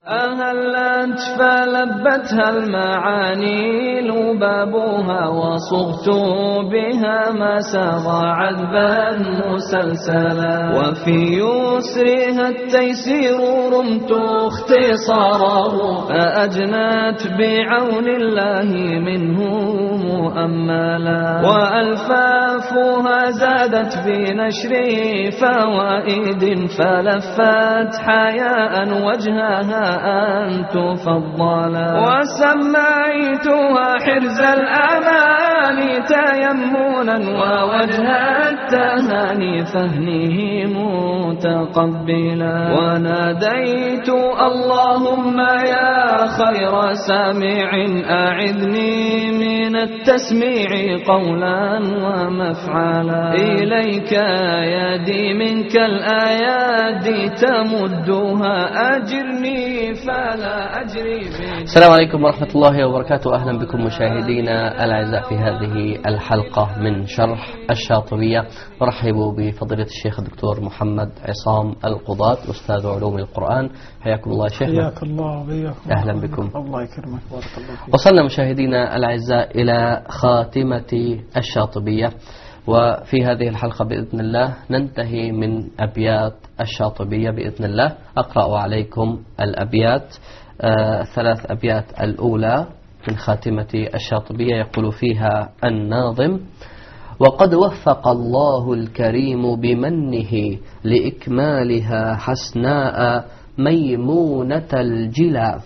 أهلت فلبتها المعاني لبابها وصغت بها ما سغى عذبا مسلسلا وفي يسرها التيسير رمت اختصاره فأجنت بعون الله منه مؤملا وألفافها زادت بنشر فوائد فلفت حياء وجهها أن تفضلا وسميتها حرز الأمان تيمنا ووجه التهاني فهنه متقبلا وناديت اللهم يا خير سامع أعذني من التسميع قولا ومفعلا إليك يدي منك الآيات تمدها أجرني فلا أجري. السلام عليكم ورحمة الله وبركاته. أهلا بكم مشاهدينا الأعزاء في هذه الحلقة من شرح الشاطبية. أرحب بفضيلة الشيخ الدكتور محمد عصام القضاة أستاذ علوم القرآن. حياكم الله شيخ. حياك الله وبياكم. أهلا بكم. الله يكرمك بارك الله فيك. وصلنا مشاهدينا الأعزاء إلى خاتمة الشاطبية، وفي هذه الحلقة بإذن الله ننتهي من أبيات الشاطبية بإذن الله. أقرأ عليكم الأبيات، ثلاث أبيات الأولى من خاتمة الشاطبية. يقول فيها الناظم: وقد وفق الله الكريم بمنه لإكمالها حسناء ميمونة الجلا،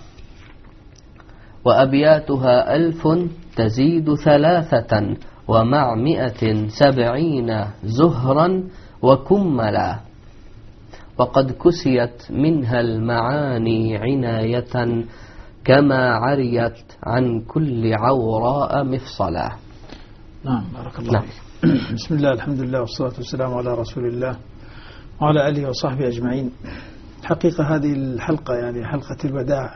وأبياتها 1000 تزيد 3 ومع 170 زهرا وكملا، وقد كسيت منها المعاني عناية كما عريت عن كل عوراء مفصلا. نعم بارك الله فيك. بسم الله الحمد لله والصلاة والسلام على رسول الله وعلى آله وصحبه أجمعين. حقيقة هذه الحلقة يعني حلقة الوداع،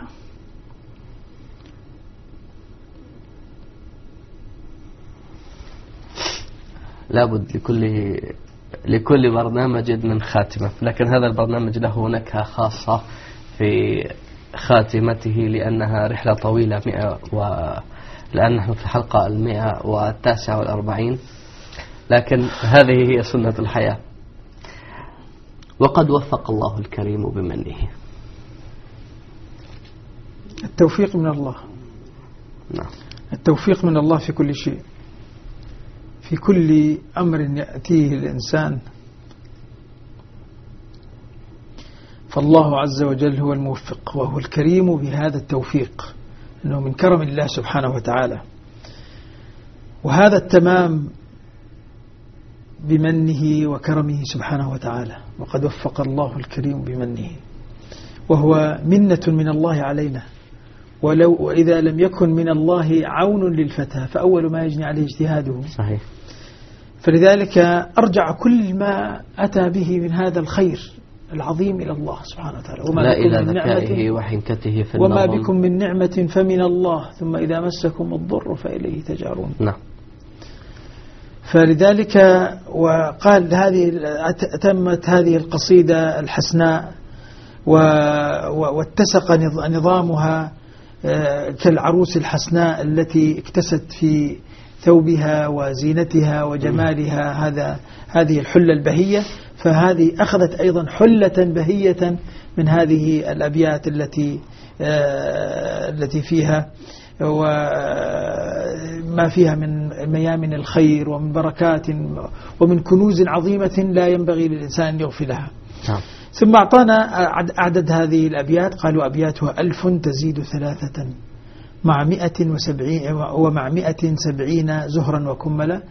لابد لكل برنامج من خاتمة، لكن هذا البرنامج له نكهة خاصة في خاتمته لأنها رحلة طويلة لأن نحن في الحلقة 149، لكن هذه هي سنة الحياة. وقد وفق الله الكريم بمنه. التوفيق من الله. نعم. التوفيق من الله في كل شيء، في كل أمر يأتيه الإنسان، فالله عز وجل هو الموفق وهو الكريم بهذا التوفيق، أنه من كرم الله سبحانه وتعالى، وهذا التمام بمنه وكرمه سبحانه وتعالى. وقد وفق الله الكريم بمنه، وهو منة من الله علينا، وإذا لم يكن من الله عون للفتى فأول ما يجني عليه اجتهاده. صحيح. فلذلك أرجع كل ما أتى به من هذا الخير العظيم إلى الله سبحانه وتعالى. لا إلى ذكائه وحنكته في وما بكم من نعمة فمن الله ثم إذا مسكم الضر فإليه تجارون. نعم. فلذلك وقال تمت هذه القصيدة الحسناء واتسق نظامها كالعروس الحسناء التي اكتست في ثوبها وزينتها وجمالها هذه الحلة البهية، فهذه أخذت أيضا حلة بهية من هذه الأبيات التي فيها وما فيها من ميامن الخير ومن بركات ومن كنوز عظيمة لا ينبغي للإنسان أن يغفلها. ثم أعطانا أعدد هذه الأبيات، قالوا أبياتها 1000 تزيد 3 مع 170 ومع 170 زهرا وكملا.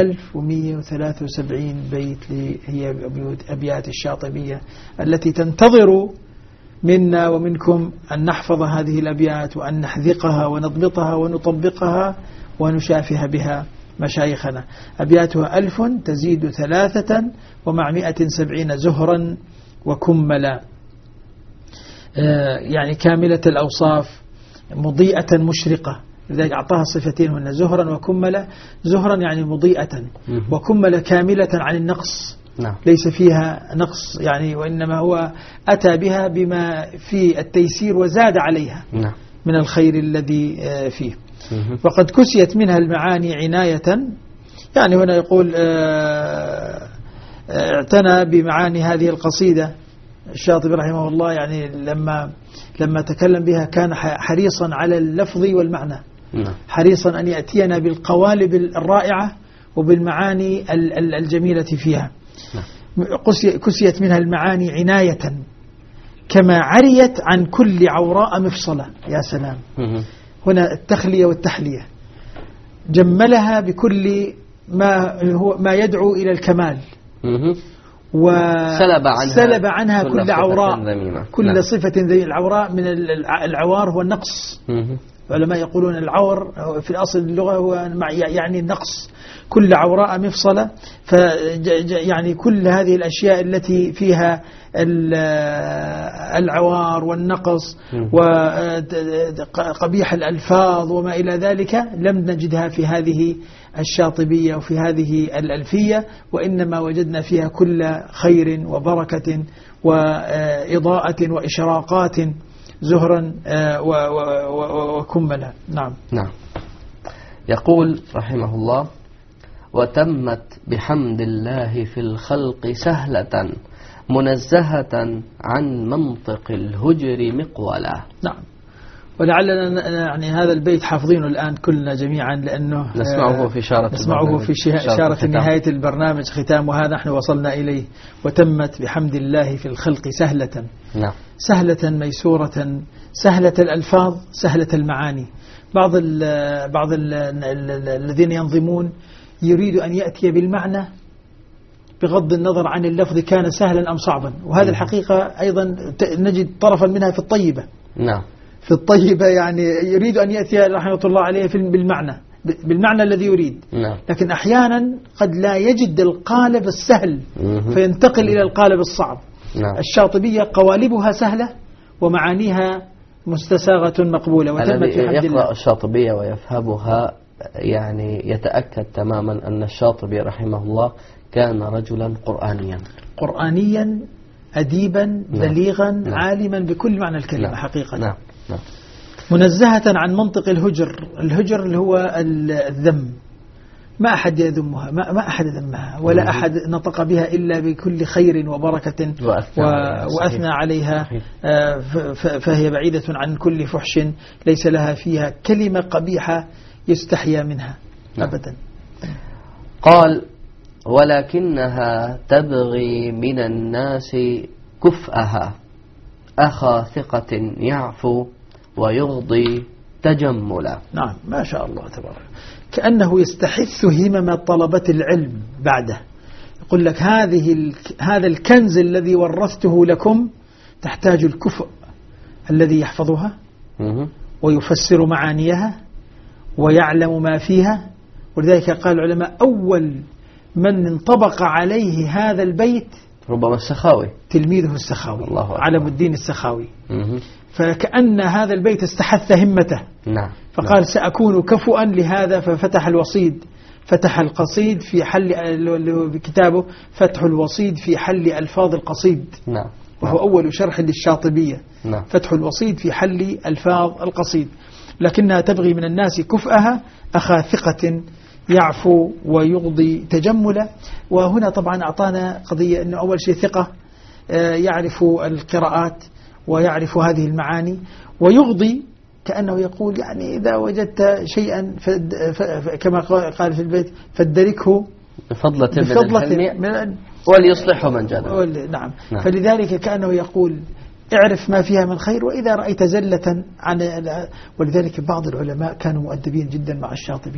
1173 بيت هي أبيات الشاطبية التي تنتظر منا ومنكم أن نحفظ هذه الأبيات وأن نحذقها ونضبطها ونطبقها ونشافه بها مشايخنا. أبياتها 1000 تزيد 3 ومع 170 زهرا وكملا، يعني كاملة الأوصاف مضيئة مشرقة، لذلك أعطاها صفتين هن زهرا وكملا. زهرا يعني مضيئة، وكملا كاملة عن النقص نعم. ليس فيها نقص يعني، وإنما هو أتى بها بما في التيسير وزاد عليها نعم. من الخير الذي فيه. وقد كسيت منها المعاني عناية، يعني هنا يقول اعتنى بمعاني هذه القصيدة الشاطبي رحمه الله، يعني لما تكلم بها كان حريصا على اللفظ والمعنى، حريصا أن يأتينا بالقوالب الرائعة وبالمعاني الجميلة فيها. كسيت منها المعاني عناية كما عريت عن كل عوراء مفصلة. يا سلام، هنا التخلية والتحلية، جملها بكل ما يدعو إلى الكمال، وسلب عنها كل عوراء، كل صفة ذي العوراء. من العوار هو النقص، العلماء يقولون العور في الأصل اللغة هو يعني النقص، كل عوراء مفصلة. يعني كل هذه الأشياء التي فيها العوار والنقص وقبيح الألفاظ وما إلى ذلك لم نجدها في هذه الشاطبية وفي هذه الألفية، وإنما وجدنا فيها كل خير وبركة وإضاءة وإشراقات زهرا وكملا. نعم. نعم. يقول رحمه الله: وتمت بحمد الله في الخلق سهلة منزهة عن منطق الهجر مقولا. نعم. ولعلنا يعني هذا البيت حافظينه الآن كلنا جميعا، لأنه نسمعه في إشارة نهاية البرنامج، ختام وهذا نحن وصلنا إليه. وتمت بحمد الله في الخلق سهلة. نعم. سهلة ميسورة، سهلة الألفاظ، سهلة المعاني. بعض الذين ينظمون يريد أن يأتي بالمعنى بغض النظر عن اللفظ كان سهلا أم صعبا، وهذا الحقيقة أيضا نجد طرفا منها في الطيبة. نعم. في الطيبة يعني يريد أن يأتي رحمة الله عليه بالمعنى الذي يريد. نعم. لكن أحيانا قد لا يجد القالب السهل فينتقل إلى القالب الصعب. نعم. الشاطبية قوالبها سهلة ومعانيها مستساغة مقبولة. الذي يقرأ الشاطبية ويفهمها يعني يتأكد تماما أن الشاطبي رحمه الله كان رجلا قرآنيا أديبا بليغا عالما بكل معنى الكلمة. حقيقة. نعم. منزهة عن منطق الهجر اللي هو الذم، ما أحد يذمها، ما أحد ذمها ولا أحد نطق بها إلا بكل خير وبركة وأثنى عليها، فهي بعيدة عن كل فحش، ليس لها فيها كلمة قبيحة يستحيا منها أبدا. قال: ولكنها تبغي من الناس كفءها، أخا ثقة يعفو ويغضي تجملا. نعم، ما شاء الله تبارك، كأنه يستحث همم طلبة العلم بعده، يقول لك هذا الكنز الذي ورثته لكم تحتاج الكفء الذي يحفظها ويفسر معانيها ويعلم ما فيها. ولذلك قال العلماء أول من انطبق عليه هذا البيت ربما السخاوي، تلميذه السخاوي، علم الدين السخاوي. فكأن هذا البيت استحث همته. نعم. فقال سأكون كفؤا لهذا، ففتح الوصيد، فتح القصيد في حل بكتابه فتح الوصيد في حل ألفاظ القصيد. نعم. وهو أول شرح للشاطبية. نعم. فتح الوصيد في حل ألفاظ القصيد. لكنها تبغي من الناس كفءها، أخا ثقة يعفو ويغضي تجملا. وهنا طبعا أعطانا قضية أنه أول شيء ثقة يعرف القراءات ويعرف هذه المعاني، ويغضي كأنه يقول يعني إذا وجدت شيئا كما قال في البيت فادركه بفضلة من وليصلحه من جدل. نعم. فلذلك كأنه يقول اعرف ما فيها من خير، وإذا رأيت زلة ولذلك بعض العلماء كانوا مؤدبين جدا مع الشاطبي،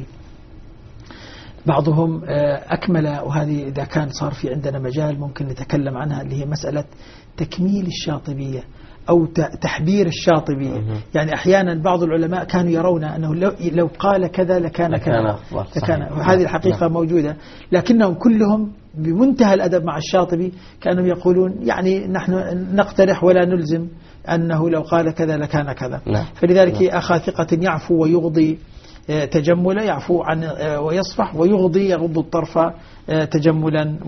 بعضهم أكمل، وهذه إذا كان صار في عندنا مجال ممكن نتكلم عنها، اللي هي مسألة تكميل الشاطبية أو تحبير الشاطبية. يعني أحيانا بعض العلماء كانوا يرون أنه لو قال كذا لكان كذا، هذه الحقيقة موجودة، لكنهم كلهم بمنتهى الأدب مع الشاطبي كانوا يقولون يعني نحن نقترح ولا نلزم أنه لو قال كذا لكان كذا. فلذلك أخا ثقة يعفو ويغضي تجملا، يعفو عن ويصفح، ويغضي يغض الطرف تجملا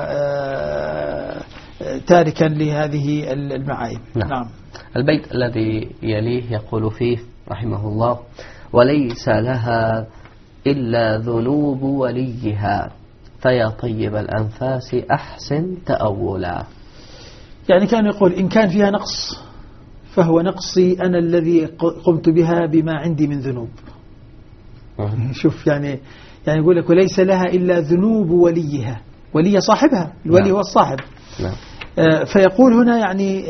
وتاركا لهذه المعايب. نعم. البيت الذي يليه يقول فيه رحمه الله: وليس لها إلا ذنوب وليها فيا طيب الأنفاس أحسن تأولا. يعني كان يقول إن كان فيها نقص فهو نقصي أنا الذي قمت بها بما عندي من ذنوب. شوف يعني يقول لك وليس لها إلا ذنوب وليها، ولي صاحبها، الولي هو الصاحب. فيقول هنا يعني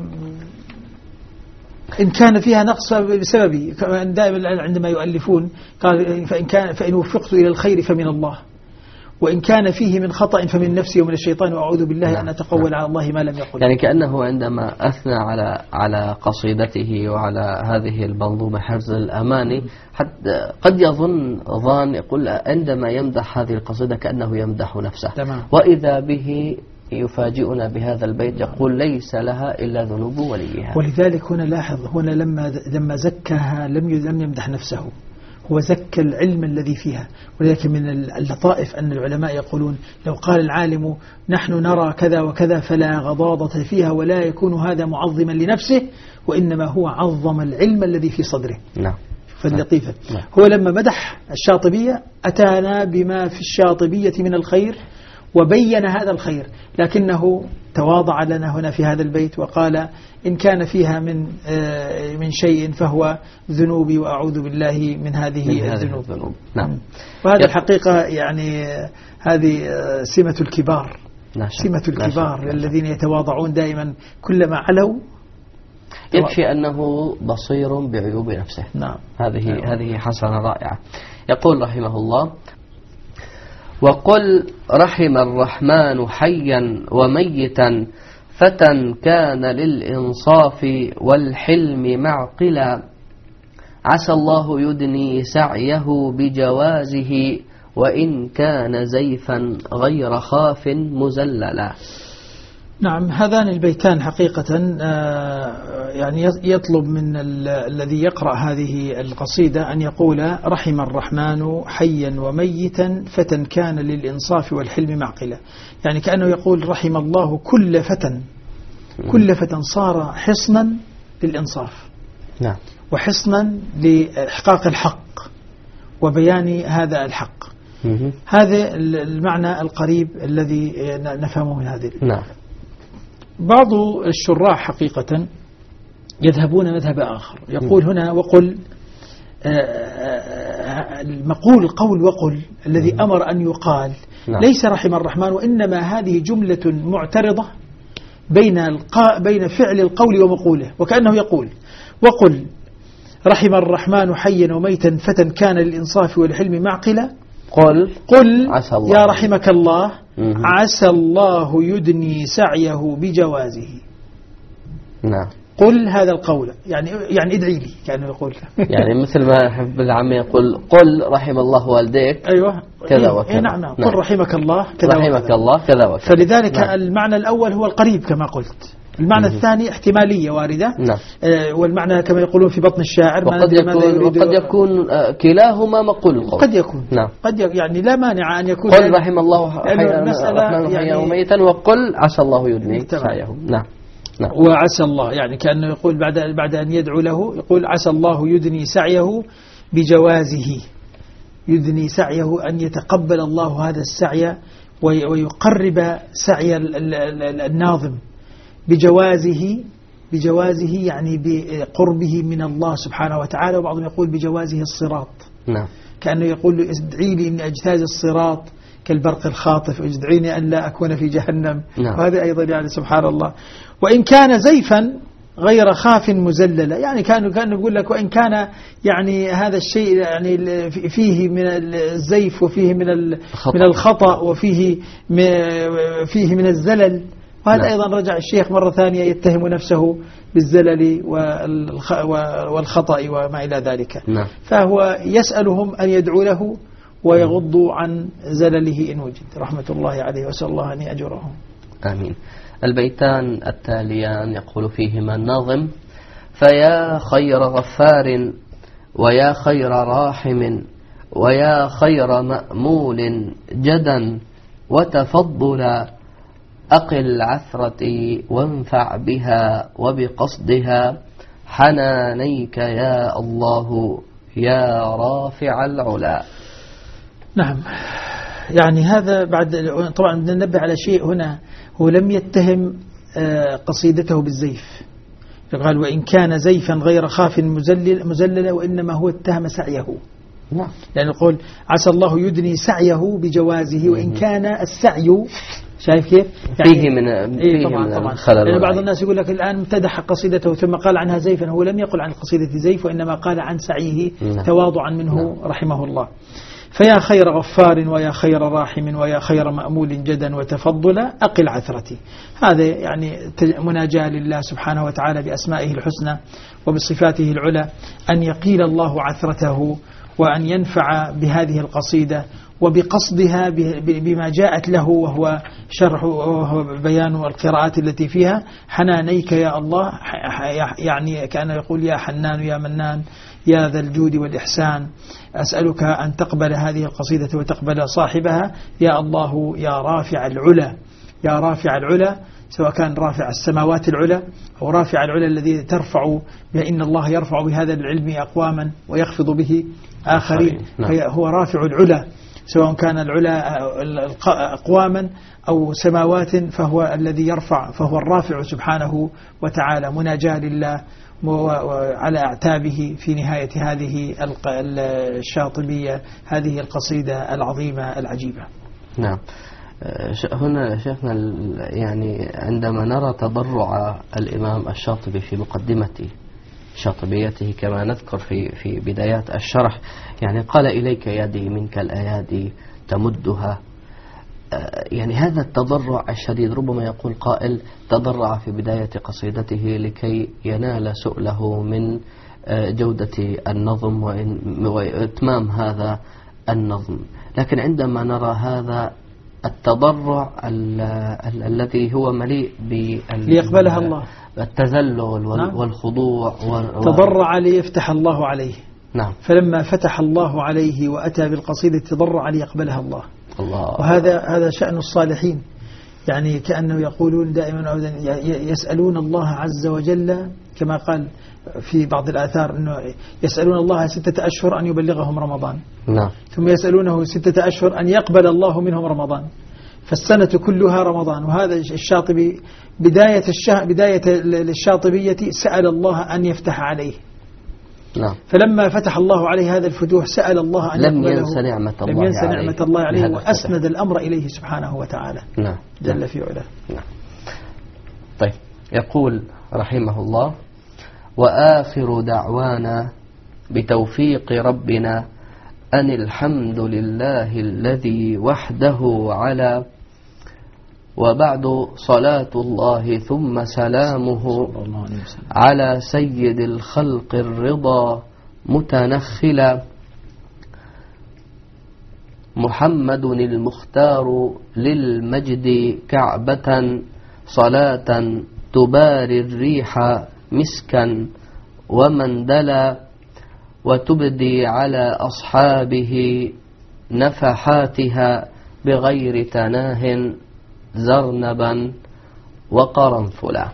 إن كان فيها نقص بسببي، دائما عندما يؤلفون قال فإن وفقت إلى الخير فمن الله، وإن كان فيه من خطأ فمن نفسي ومن الشيطان، وأعوذ بالله أن أتقول على الله ما لم يقل. يعني كأنه عندما أثنى على قصيدته وعلى هذه المنظومة حرز الأماني قد يظن يقول عندما يمدح هذه القصيدة كأنه يمدح نفسه. تمام. وإذا به يفاجئنا بهذا البيت يقول ليس لها إلا ذنوب وليها. ولذلك هنا لاحظ، هنا لما زكاها لم يمدح نفسه، هو زكى العلم الذي فيها. ولذلك من اللطائف أن العلماء يقولون لو قال العالم نحن نرى كذا وكذا فلا غضاضة فيها ولا يكون هذا معظما لنفسه، وإنما هو عظم العلم الذي في صدره. نعم. فاللطيفة هو لما مدح الشاطبية أتانا بما في الشاطبية من الخير وبين هذا الخير، لكنه تواضع لنا هنا في هذا البيت وقال إن كان فيها من شيء فهو ذنوبي وأعوذ بالله من هذه الذنوب. نعم. وهذا الحقيقة يعني هذه سمة الكبار. سمة الكبار الذين يتواضعون دائما كلما علوا. يكفي أنه بصير بعيوب نفسه. نعم. هذه حسنة رائعة. يقول رحمه الله: وقل رحم الرحمن حيا وميتا فتى كان للإنصاف والحلم معقلا عسى الله يدني سعيه بجوازه وإن كان زيفا غير خاف مزللا. نعم. هذان البيتان حقيقة يعني يطلب من الذي يقرأ هذه القصيدة أن يقول رحم الرحمن حيا وميتا فتى كان للإنصاف والحلم معقلا. يعني كأنه يقول رحم الله كل فتى صار حصنا للإنصاف. نعم. وحصنا لإحقاق الحق وبيان هذا الحق. هذا المعنى القريب الذي نفهمه من هذه. نعم. بعض الشراح حقيقة يذهبون مذهب آخر، يقول هنا وقل المقول قول وقل الذي أمر أن يقال ليس رحم الرحمن، وإنما هذه جملة معترضة بين فعل القول ومقوله، وكأنه يقول وقل رحم الرحمن حيا وميتا فتى كان للإنصاف والحلم معقلا قل يا رحمك الله عسى الله يدني سعيه بجوازه. نعم. قل هذا القول يعني ادعي لي، كأنه يقول يعني مثل ما حب العم يقول قل رحم الله والديك. أيوة كذا وكذا. نعم. قل رحمك الله كذا رحمك الله كذا وكذا. فلذلك المعنى الأول هو القريب كما قلت، المعنى الثاني احتمالية واردة. نعم. والمعنى كما يقولون في بطن الشاعر وقد يكون كلاهما مقول القول. قد يكون. نعم. يعني لا مانع أن يكون قل رحم الله حيا وميتا وقل عسى الله يدني سعيه. نعم. وعسى الله يعني كأنه يقول بعد أن يدعو له يقول عسى الله يدني سعيه بجوازه، يدني سعيه أن يتقبل الله هذا السعي ويقرب سعي الناظم بجوازه يعني بقربه من الله سبحانه وتعالى. وبعضهم يقول بجوازه الصراط. نعم. كأنه يقول ادعي لي إني أجتاز الصراط كالبرق الخاطف، ادعيني أن لا أكون في جهنم. نعم. وهذا أيضا يعني سبحان الله. وإن كان زيفا غير خاف مزللا، يعني كان يقول لك وإن كان يعني هذا الشيء يعني فيه من الزيف وفيه من الخطأ وفيه من الزلل. وهذا نعم. أيضا رجع الشيخ مرة ثانية يتهم نفسه بالزلل والخطأ وما إلى ذلك. نعم. فهو يسألهم أن يدعوا له ويغضوا عن زلله إن وجد رحمة الله عليه، وسأل الله أن يأجرهم. آمين. البيتان التاليان يقول فيهما الناظم: فيا خير غفار ويا خير راحم ويا خير مأمول جدا وتفضلا أقل عثرتي وانفع بها وبقصدها حنانيك يا الله يا رافع العلا. نعم، يعني هذا بعد طبعا ننبه على شيء هنا، هو لم يتهم قصيدته بالزيف، قال وإن كان زيفا غير خاف مزللا، وإنما هو اتهم سعيه. نعم. يعني يقول عسى الله يدني سعيه بجوازه، وإن كان السعي شايف كيف يعني فيه من طبعا الخلل. يعني بعض الناس يقول لك الآن امتدح قصيدته ثم قال عنها زيفا، هو لم يقل عن القصيدة زيف، وإنما قال عن سعيه تواضعا منه رحمه الله. فيا خير غفار ويا خير راحم ويا خير مأمول جدا وتفضلا أقل عثرتي. هذا يعني مناجاة لله سبحانه وتعالى بأسمائه الحسنى وبصفاته العلى، أن يقيل الله عثرته وأن ينفع بهذه القصيدة وبقصدها بما جاءت له، وهو شرح وهو بيان القراءات التي فيها. حنانيك يا الله، يعني كان يقول يا حنان يا منان يا ذا الجود والإحسان، أسألك أن تقبل هذه القصيدة وتقبل صاحبها يا الله يا رافع العلا. يا رافع العلا، سواء كان رافع السماوات العلا أو رافع العلا الذي ترفع، بأن الله يرفع بهذا العلم أقواما ويخفض به آخرين، هو رافع العلا، سواء كان العلا أقواما أو سماوات، فهو الذي يرفع، فهو الرافع سبحانه وتعالى. مناجاة لله وعلى أعتابه في نهاية هذه الشاطبية، هذه القصيدة العظيمة العجيبة. نعم. هنا شيخنا يعني عندما نرى تضرع الإمام الشاطبي في مقدمة شاطبيته كما نذكر في بدايات الشرح، يعني قال إليك يدي منك الأيادي تمدها، يعني هذا التضرع الشديد، ربما يقول قائل تضرع في بداية قصيدته لكي ينال سؤله من جودة النظم وإتمام هذا النظم، لكن عندما نرى هذا التضرع الذي هو مليء ليقبلها الله، التذلل والخضوع تضرع ليفتح الله عليه. نعم. فلما فتح الله عليه وأتى بالقصيدة تضرع ليقبلها الله. وهذا شأن الصالحين، يعني كأنه يقولون دائما يسألون الله عز وجل، كما قال في بعض الآثار أنه يسألون الله 6 أشهر أن يبلغهم رمضان. نعم. ثم يسألونه 6 أشهر أن يقبل الله منهم رمضان، فالسنة كلها رمضان. وهذا الشاطبي بداية الشاطبية سأل الله أن يفتح عليه. نعم. فلما فتح الله عليه هذا الفتوح سأل الله أن لم ينسى نعمة الله عليه وأسند الأمر إليه سبحانه وتعالى. نعم. جل في علاه. نعم. طيب، يقول رحمه الله: وآخر دعوانا بتوفيق ربنا أن الحمد لله الذي وحده على، وبعد صلاة الله ثم سلامه على سيد الخلق الرضا متنخلا، محمد المختار للمجد كعبة، صلاة تباري الريح مسكا ومندلا، وتبدي على أصحابه نفحاتها بغير تناه زرنبا وقرنفلا.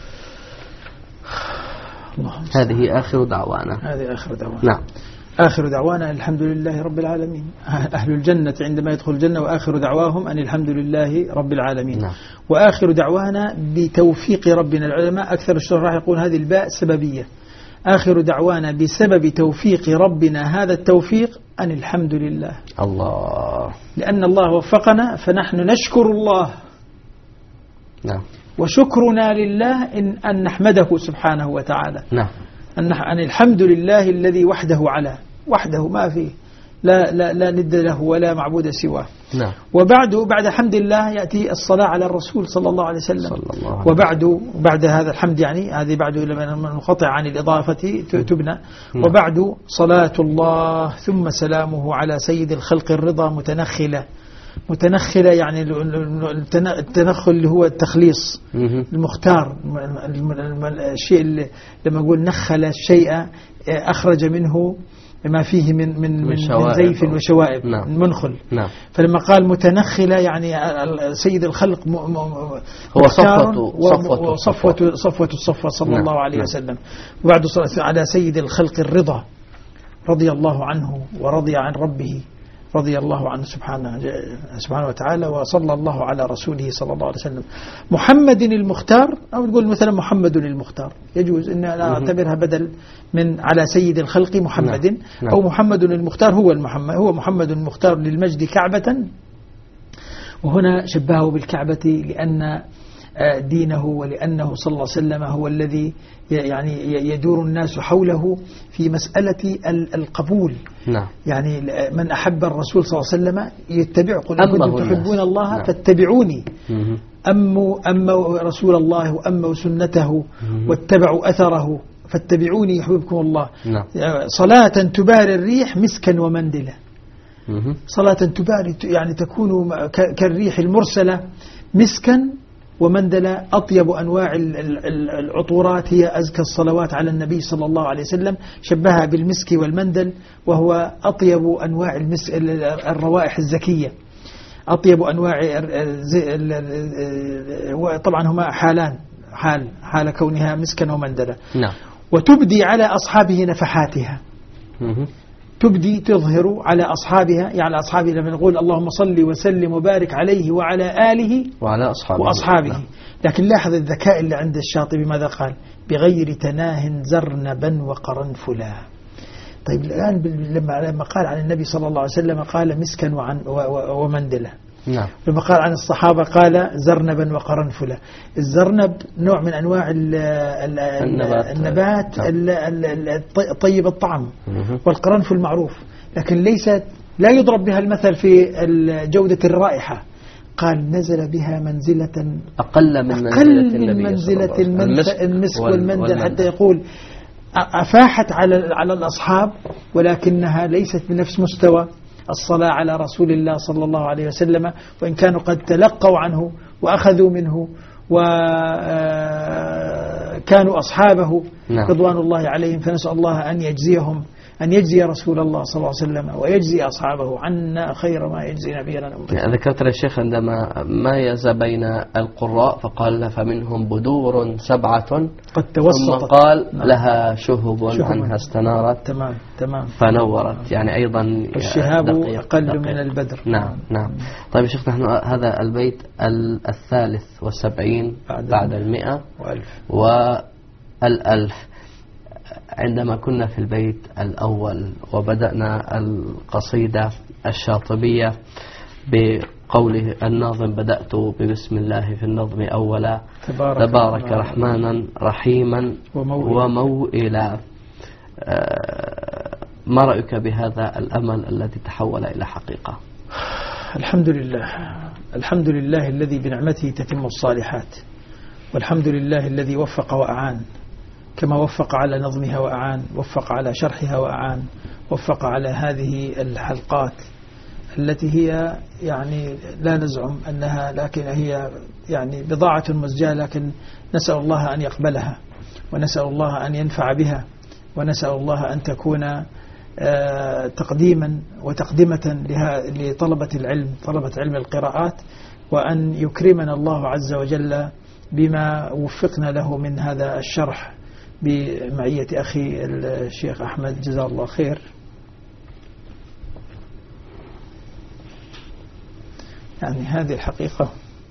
هذه آخر دعوانا. نعم. آخر دعوانا الحمد لله رب العالمين. أهل الجنة عندما يدخل الجنة وآخر دعواهم أن الحمد لله رب العالمين. نعم. وآخر دعوانا بتوفيق ربنا. العلماء أكثر الشراح يقول هذه الباء سببية. آخر دعوانا بسبب توفيق ربنا، هذا التوفيق أن الحمد لله. الله. لأن الله وفقنا فنحن نشكر الله. نعم. وشكرنا لله أن نحمده سبحانه وتعالى. نعم. أن الحمد لله الذي وحده على، وحده ما فيه لا ند له ولا معبود سواه. نعم. بعد حمد الله يأتي الصلاة على الرسول صلى الله عليه وسلم. بعد هذا الحمد، يعني هذه بعد لما ننقطع عن الإضافة تبنى. وبعد صلاة الله ثم سلامه على سيد الخلق الرضا متنخلة، متنخلة يعني التنخل اللي هو التخليص المختار، الشيء اللي لما أقول نخل الشيء أخرج منه ما فيه من زيف وشوائب. نعم. منخل. نعم. فلما قال متنخلة يعني سيد الخلق هو صفوة الصفوة صلى الله عليه وسلم. وبعد صلاة على سيد الخلق الرضا رضي الله عنه ورضي عن ربه رضي الله عنه سبحانه وتعالى، وصلى الله على رسوله صلى الله عليه وسلم. محمد المختار، أو تقول مثلا محمد المختار، يجوز أن أنا أعتبرها بدل من على سيد الخلق محمد. نعم. أو محمد المختار هو محمد المختار للمجد كعبة. وهنا شبهه بالكعبة لأن دينه ولأنه صلى الله عليه وسلم هو الذي يعني يدور الناس حوله في مسألة القبول. نعم. يعني من أحب الرسول صلى الله عليه وسلم يتبعه، قل إن كنتم تحبون الله نعم. فاتبعوني. أما رسول الله وأما سنته واتبعوا أثره فاتبعوني يحببكم الله. نعم. صلاة تباري الريح مسكا ومندلة. صلاة تباري يعني تكون كالريح المرسلة مسكا ومندلة. أطيب أنواع العطورات هي أزكى الصلوات على النبي صلى الله عليه وسلم، شبهها بالمسك والمندل، وهو أطيب أنواع الروائح الزكية، أطيب أنواع طبعا هما حالان، حال كونها مسكا ومندلة. نعم. وتبدي على أصحابه نفحاتها. تبدي تظهر على أصحابها، يعني أصحابه لما نقول اللهم صل وسلم وبارك عليه وعلى آله وعلى وأصحابه. نعم. لكن لاحظ الذكاء اللي عند الشاطبي ماذا قال؟ بغير تناه زرنبا وقرنفلا. طيب الآن لما قال عن النبي صلى الله عليه وسلم قال مسكا ومندلة. نعم. لما قال عن الصحابة قال زرنبا وقرنفلا. الزرنب نوع من أنواع النبات طيب الطعم، والقرنفل معروف، لكن لا يضرب بها المثل في جودة الرائحة. قال نزل بها منزلة أقل من منزلة المسك والمندل، حتى يقول أفاحت على الأصحاب، ولكنها ليست بنفس مستوى الصلاة على رسول الله صلى الله عليه وسلم، وإن كانوا قد تلقوا عنه وأخذوا منه وكانوا أصحابه. نعم. رضوان الله عليهم. فنسأل الله أن يجزي رسول الله صلى الله عليه وسلم ويجزي أصحابه عنا خير ما يجزي نبينا. ذكرت الشيخ عندما ميز بين القراء فقال فمنهم بدور 7 قد توسطت، ثم قال لها شهب عنها استنارت. تمام. فنورت، يعني أيضا الشهاب أقل من البدر. نعم. طيب شيخ، نحن هذا البيت 73 بعد 100 و1000. عندما كنا في البيت الأول وبدأنا القصيدة الشاطبية بقوله الناظم بدأت ببسم الله في النظم أولا تبارك رحمانا رحيما وموئلا. ما رأيك بهذا الأمل الذي تحول إلى حقيقة؟ الحمد لله الذي بنعمته تتم الصالحات، والحمد لله الذي وفق وأعان، كما وفق على نظمها وأعان، وفق على شرحها وأعان، وفق على هذه الحلقات التي هي يعني لا نزعم أنها، لكن هي يعني بضاعة مزجاة، لكن نسأل الله أن يقبلها، ونسأل الله أن ينفع بها، ونسأل الله أن تكون تقديما وتقدمة لطلبة العلم، طلبة علم القراءات، وأن يكرمنا الله عز وجل بما وفقنا له من هذا الشرح بمعية أخي الشيخ أحمد جزاه الله خير. يعني هذه الحقيقة.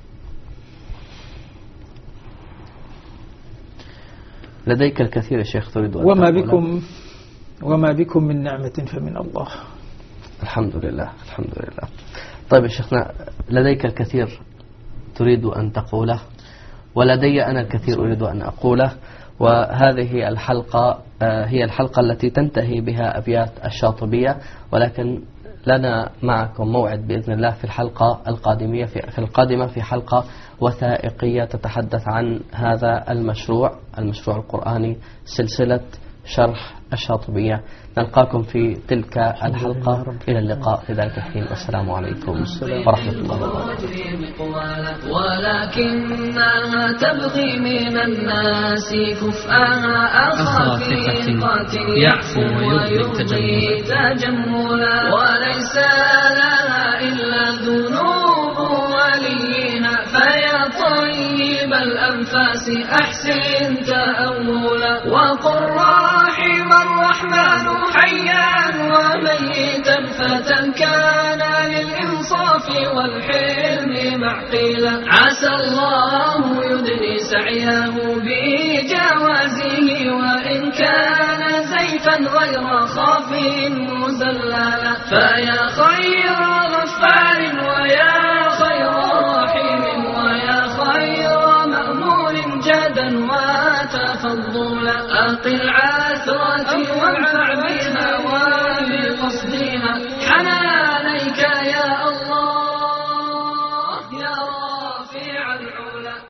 لديك الكثير يا شيخ تريد أن وما بكم من نعمة فمن الله. الحمد لله. طيب يا شيخنا، لديك الكثير تريد أن تقوله، ولدي أنا الكثير أريد أن أقوله، وهذه الحلقة هي الحلقة التي تنتهي بها أبيات الشاطبية، ولكن لنا معكم موعد بإذن الله في الحلقة القادمة في حلقة وثائقية تتحدث عن هذا المشروع القرآني، سلسلة شرح الشاطبية. نلقاكم في تلك الحلقة، إلى اللقاء في ذلك الحين، والسلام عليكم ورحمة الله وبركاته. ولكنها تبغي من الناس كفءها أخا ثقة يعفو ويرضي تجملا، وليس لها إلا ذنوب وليها، فيا طيب الأنفاس أحسن تأولا، وقل رحم الرحمن حيا وميتا فتى كان للإنصاف والحلم معقلا، عسى الله يدني سعيه بجوازه، وإن كان زيفا غير خاف مزللا، فيا خير غفار ويا خير رحيم ويا خير مأمون جدا وتفضلا، أقل